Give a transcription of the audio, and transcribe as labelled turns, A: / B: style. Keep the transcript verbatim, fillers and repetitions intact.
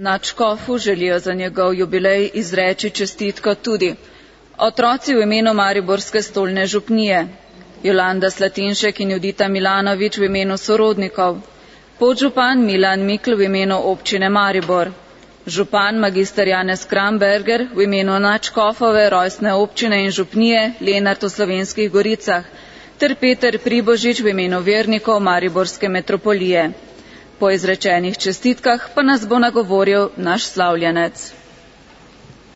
A: Nadškofu želijo za njegov jubilej izreči čestitko tudi otroci v imenu mariborske stolne župnije, Jolanda Slatinšek in Judita Milanović v imenu sorodnikov, podžupan Milan Mikl v imenu občine Maribor, župan magister Janez Kramberger v imenu nadškofove rojstne občine in župnije Lenart v Slovenskih Goricah ter Peter Pribožič v imenu vernikov Mariborske metropolije. Po izrečenih čestitkah pa nas bo nagovoril naš slavljenec.